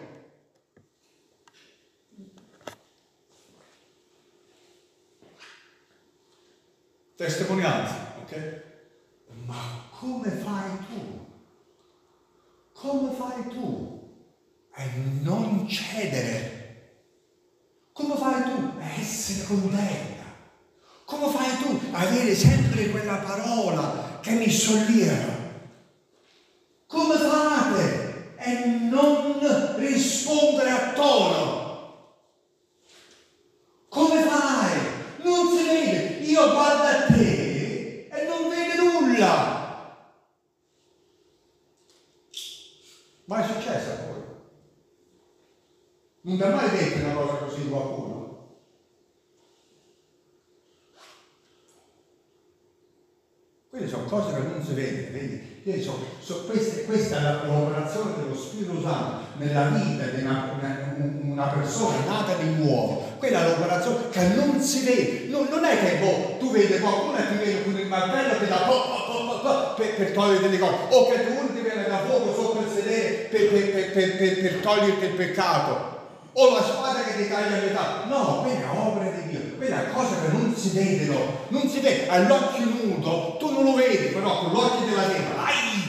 Testimonianza, ok? Ma come fai tu? Come fai tu a non cedere? Come fai tu a essere contenta? Come fai tu a avere sempre quella parola che mi solleva? Come fate a non rispondere a tono? Come fai? Non si vede. Io guardo a te e non vedo nulla. Ma è successo a voi? Non ti ha mai detto una cosa così qualcuno? Quelle sono cose che non si vedono, vedi? So, so, questa, questa è l'operazione dello Spirito Santo nella vita di una, una, una persona nata di nuovo. Quella è l'operazione che non si vede. Non, non è che boh, tu vedi qualcuno e ti viene con il martello che da po, po, po, po, po, per, per toglierti le cose, o che tu ti viene da fuoco sopra il sedere per, per, per, per, per, per toglierti il peccato. O la spada che ti taglia a metà. No, quella è opera di Dio, quella è cosa che non si vedono, non si vede. All'occhio nudo tu non lo vedi, però con l'occhio della vita, ai!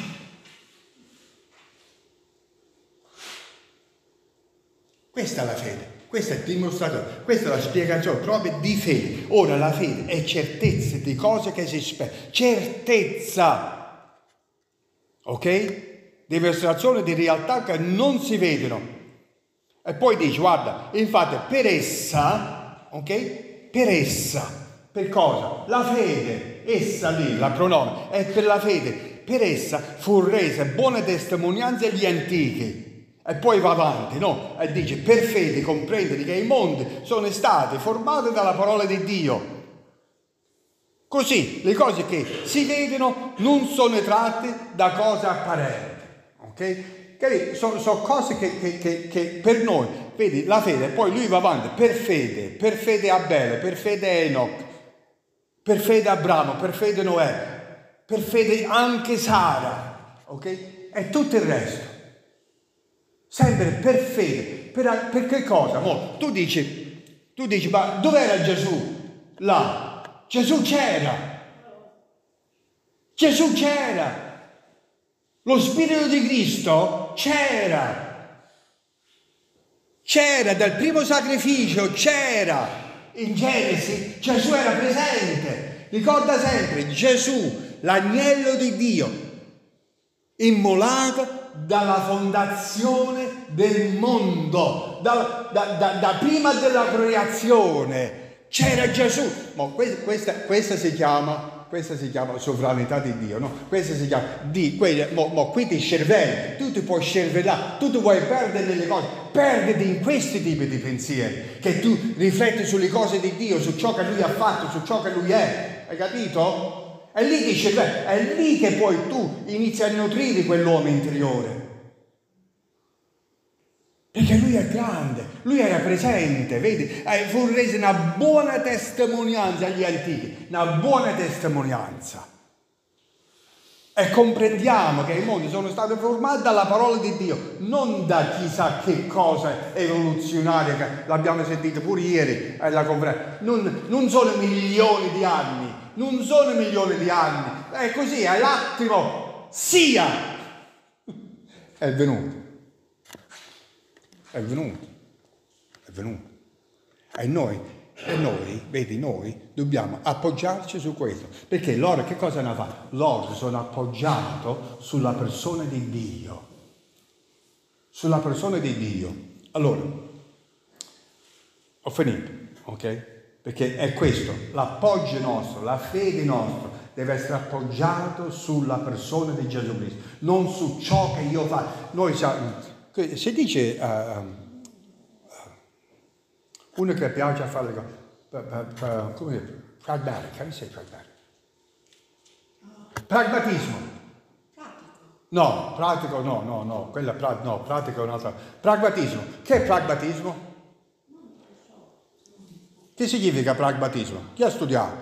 Questa è la fede, questa è il dimostratore, questa è la spiegazione proprio di fede. Ora la fede è certezza di cose che si sperano, certezza, ok? Dimostrazione di realtà che non si vedono. E poi dice, guarda, infatti per essa, ok? Per essa, per cosa? La fede, essa lì, la pronome, è per la fede, per essa fu resa buona testimonianza agli antichi. E poi va avanti, no? E dice, per fede comprendere che i mondi sono stati formati dalla parola di Dio. Così, le cose che si vedono non sono tratte da cose apparenti, ok? Sono, sono cose che, che, che, che per noi, vedi, la fede, poi lui va avanti, per fede, per fede Abele, per fede Enoch, per fede Abramo, per fede Noè, per fede anche Sara, ok? e tutto il resto. Sempre per fede. Per, per che cosa? Mo, tu dici, tu dici, ma dov'era Gesù? Là. Gesù c'era. Gesù c'era. Lo Spirito di Cristo c'era. C'era, dal primo sacrificio c'era. In Genesi Gesù era presente. Ricorda sempre, Gesù, l'agnello di Dio, immolato dalla fondazione del mondo, da, da, da, da prima della creazione. C'era Gesù. Ma questa, questa, questa si chiama... Questa si chiama sovranità di Dio, no? Questa si chiama di quella, mo, mo, qui ti scervelli, tu ti puoi scervellare, tu ti vuoi perdere nelle cose, perditi in questi tipi di pensieri, che tu rifletti sulle cose di Dio, su ciò che Lui ha fatto, su ciò che Lui è, hai capito? È lì ti scervelli, è lì che poi tu inizi a nutrire quell'uomo interiore. Perché Lui è grande, Lui era presente, vedi? Fu resa una buona testimonianza agli antichi, una buona testimonianza. E comprendiamo che i mondi sono stati formati dalla parola di Dio, non da chissà che cosa evoluzionaria, che l'abbiamo sentito pure ieri alla conferenza. Non, non sono milioni di anni, non sono milioni di anni, è così, è l'attimo, sia, è venuto. È venuto, è venuto. E noi, e noi, vedi, noi dobbiamo appoggiarci su questo. Perché loro che cosa hanno fatto? Loro sono appoggiati sulla persona di Dio. Sulla persona di Dio. Allora, ho finito, ok? Perché è questo, l'appoggio nostro, la fede nostra deve essere appoggiato sulla persona di Gesù Cristo, non su ciò che io faccio. Noi siamo... Si dice uh, uh, uno che piace a fare le cose, uh, uh, come dire, pragmatic, come si dice pragmatic? Pragmatismo. Pratico. No, pratico no, no, no, quella pra, no, pratico è un'altra. Pragmatismo. Che è pragmatismo? Che significa pragmatismo? Chi ha studiato?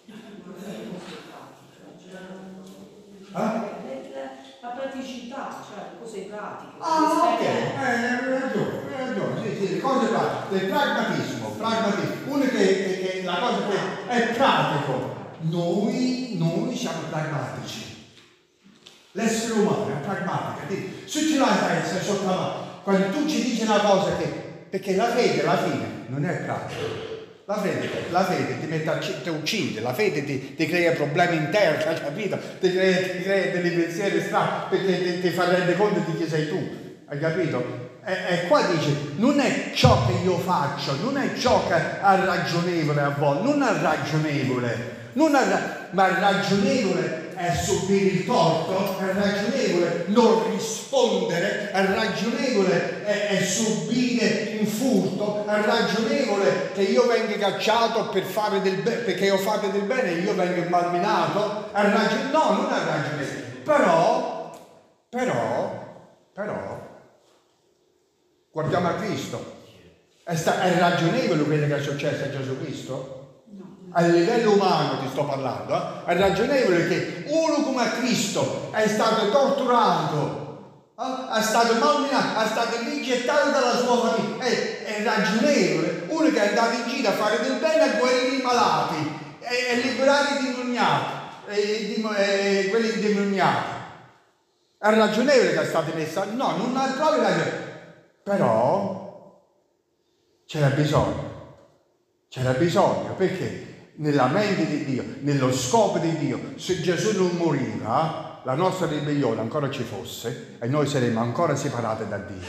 Eh? La praticità, cioè le cose pratiche. Ah, ok, eh, hai ragione, hai ragione, sì, sì, le cose pratiche, il pragmatismo, pragmatismo, uno che, che, che la cosa che è pratico, noi, noi siamo pragmatici, l'essere umano è pragmatico, se ce l'hai sei sotto la mano, quando tu ci dici una cosa che, perché la fede alla fine non è pratica. La fede, la fede ti mette a ti uccide, la fede ti, ti crea problemi interni, hai capito? Ti crea, ti crea dei pensieri strani perché ti, ti fa rendere conto di chi sei tu, hai capito? E, e qua dice, non è ciò che io faccio, non è ciò che è ragionevole a volte, non è ragionevole, non è, ma è ragionevole è subire il torto, è ragionevole non rispondere, è ragionevole è, è subire un furto, è ragionevole che io venga cacciato per fare del bene, perché io fate del bene e io vengo malmenato, è ragionevole, no, non è ragionevole, però, però, però, guardiamo a Cristo, è, sta, è ragionevole quello che è successo a Gesù Cristo? A livello umano ti sto parlando, eh? È ragionevole che uno come Cristo è stato torturato, eh? È stato malmenato, è stato rigettato dalla sua famiglia, è, è ragionevole uno che è andato in giro a fare del bene a guarire i malati e, e liberare i demoniati, e, di, e quelli indemoniati. È ragionevole che è stato messo, no, non è proprio ragionevole, però c'era bisogno, c'era bisogno perché? Nella mente di Dio, nello scopo di Dio, se Gesù non moriva, la nostra ribellione ancora ci fosse e noi saremmo ancora separati da Dio.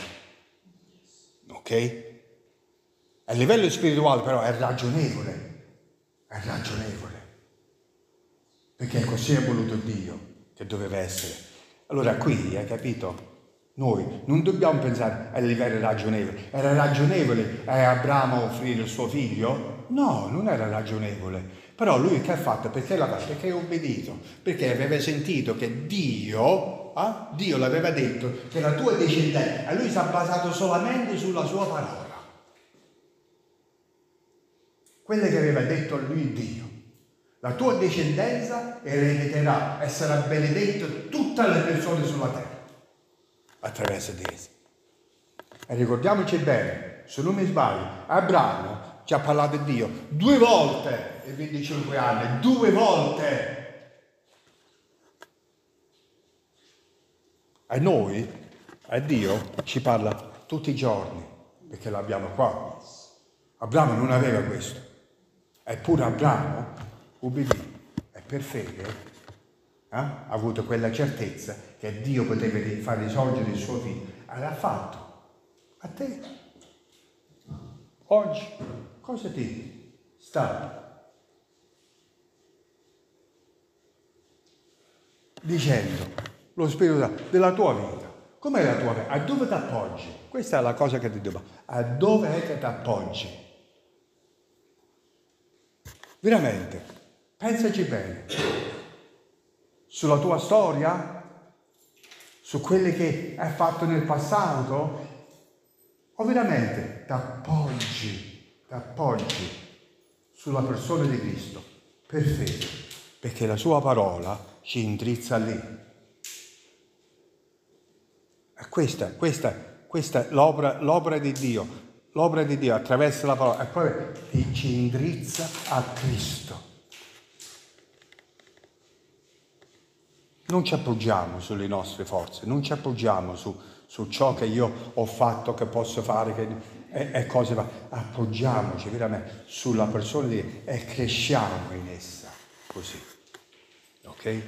Ok? A livello spirituale però è ragionevole, è ragionevole, perché così ha voluto Dio che doveva essere. Allora qui, hai capito? Noi non dobbiamo pensare a livello ragionevole. Era ragionevole a Abramo offrire il suo figlio? No, non era ragionevole. Però lui che ha fatto? Perché l'ha fatto? Perché ha obbedito. Perché aveva sentito che Dio, eh? Dio l'aveva detto che la tua discendenza, e lui si è basato solamente sulla sua parola. Quelle che aveva detto a lui Dio. La tua discendenza erediterà e sarà benedetto tutte le persone sulla terra. attraverso di esse. E ricordiamoci bene, se non mi sbaglio, Abramo ci ha parlato di Dio due volte in venticinque anni, due volte. E noi, a Dio, ci parla tutti i giorni, perché l'abbiamo qua. Abramo non aveva questo. Eppure Abramo ubbidì e per fede eh, ha avuto quella certezza che Dio poteva far risorgere il suo figlio. E l'ha fatto. A te. Oggi cosa ti sta dicendo lo Spirito Santo della tua vita? Com'è la tua vita? A dove ti appoggi? Questa è la cosa che ti devo. A dove è che ti appoggi? Veramente, pensaci bene. Sulla tua storia? Su quelle che hai fatto nel passato? O veramente ti appoggi, ti appoggi sulla persona di Cristo per fede? Perché la sua parola ci indirizza lì. E questa, questa, questa è l'opera, l'opera di Dio, l'opera di Dio attraverso la parola, e poi ti, ci indirizza a Cristo. Non ci appoggiamo sulle nostre forze, non ci appoggiamo su, su ciò che io ho fatto, che posso fare, che, e, e cose va. Appoggiamoci veramente sulla persona di Dio e cresciamo in essa, così. Ok?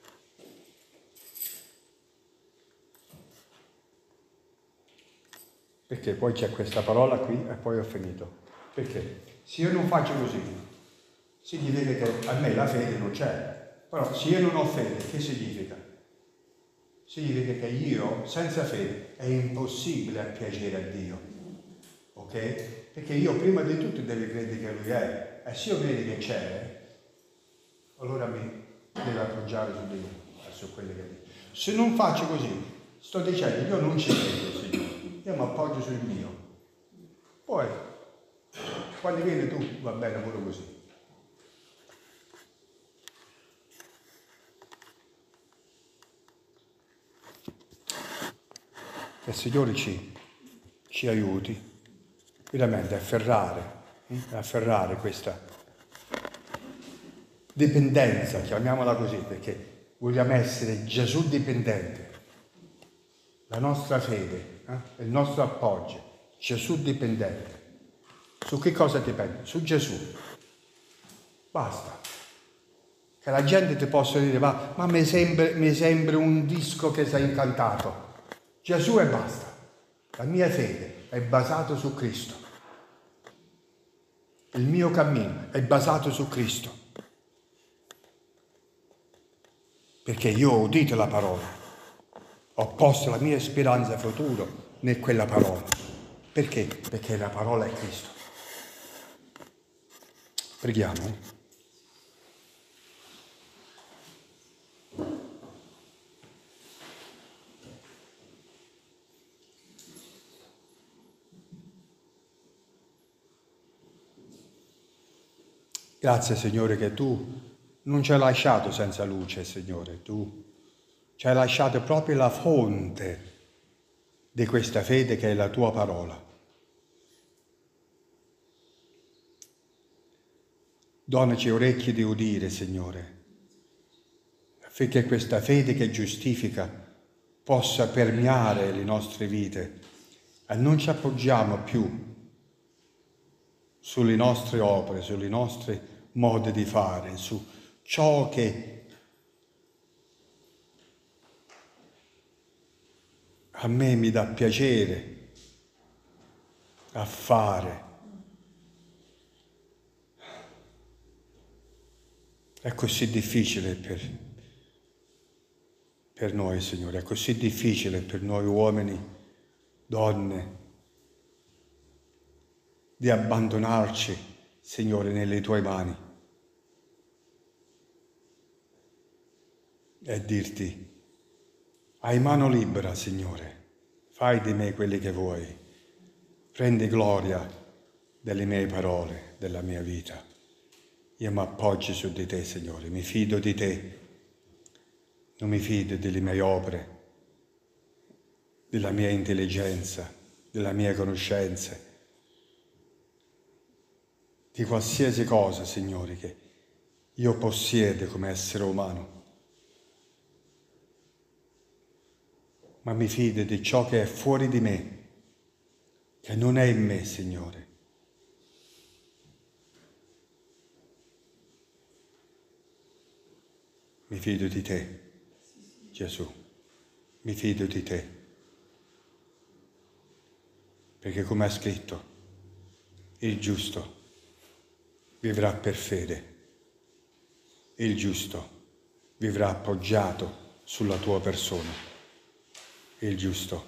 Perché poi c'è questa parola qui e poi ho finito. Perché se io non faccio così, significa che a me la fede non c'è. Però se io non ho fede, che significa? Significa che io, senza fede, è impossibile piacere a Dio. Ok? Perché io prima di tutto devo credere che Lui è. E se io vedo che c'è, allora mi devo appoggiare su di Lui, su quelle che dico. Se non faccio così, sto dicendo, io non ci credo, Signore. Io mi appoggio sul mio. Poi, quando vieni tu, va bene pure così. Che il Signore ci, ci aiuti veramente a afferrare, a afferrare questa dipendenza, chiamiamola così, perché vogliamo essere Gesù dipendente. La nostra fede, eh, il nostro appoggio, Gesù dipendente. Su che cosa dipende? Su Gesù. Basta. Che la gente ti possa dire, ma, ma mi, sembra, mi sembra un disco che sei incantato. Gesù e basta. La mia fede è basata su Cristo. Il mio cammino è basato su Cristo. Perché io ho udito la parola. Ho posto la mia speranza futura in quella parola. Perché? Perché la parola è Cristo. Preghiamo. Grazie Signore che Tu non ci hai lasciato senza luce, Signore. Tu ci hai lasciato proprio la fonte di questa fede che è la Tua parola. Donaci orecchie di udire, Signore, affinché questa fede che giustifica possa permeare le nostre vite e non ci appoggiamo più sulle nostre opere, sulle nostre modi di fare, su ciò che a me mi dà piacere a fare. È così difficile per, per noi, Signore, è così difficile per noi uomini, donne, di abbandonarci, Signore, nelle Tue mani e dirti, hai mano libera, Signore, fai di me quelli che vuoi, prendi gloria delle mie parole, della mia vita. Io mi appoggio su di Te, Signore, mi fido di Te, non mi fido delle mie opere, della mia intelligenza, della mia conoscenza, di qualsiasi cosa, Signore, che io possiedo come essere umano. Ma mi fido di ciò che è fuori di me, che non è in me, Signore. Mi fido di te, Gesù, mi fido di te, perché come è scritto, il giusto vivrà per fede, il giusto vivrà appoggiato sulla tua persona, il giusto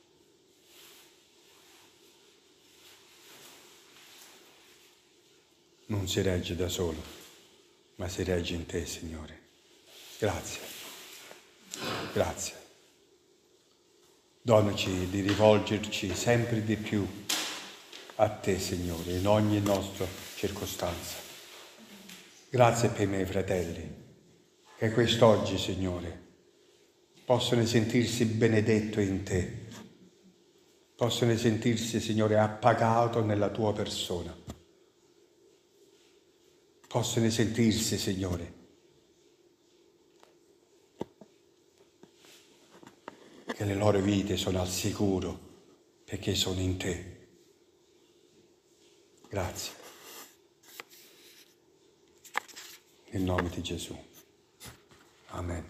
non si regge da solo, ma si regge in te, Signore. Grazie, grazie. Donaci di rivolgerci sempre di più a te, Signore, in ogni nostra circostanza. Grazie per i miei fratelli, che quest'oggi, Signore, possono sentirsi benedetto in te, possono sentirsi, Signore, appagato nella tua persona, possono sentirsi, Signore, che le loro vite sono al sicuro perché sono in te. Grazie. Nel nome di Gesù. Amen.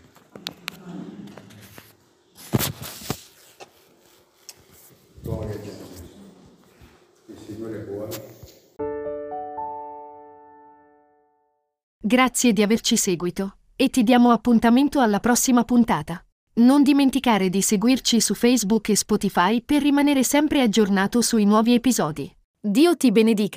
Gloria a Gesù. Il Signore è buono. Grazie di averci seguito e ti diamo appuntamento alla prossima puntata. Non dimenticare di seguirci su Facebook e Spotify per rimanere sempre aggiornato sui nuovi episodi. Dio ti benedica.